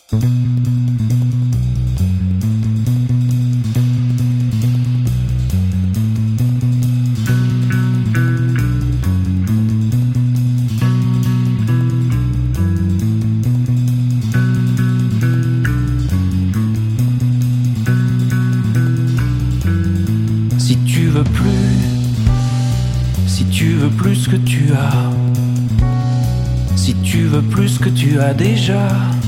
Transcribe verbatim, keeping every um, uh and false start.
Si tu veux plus, si tu veux plus que tu as, si tu veux plus que tu as déjà.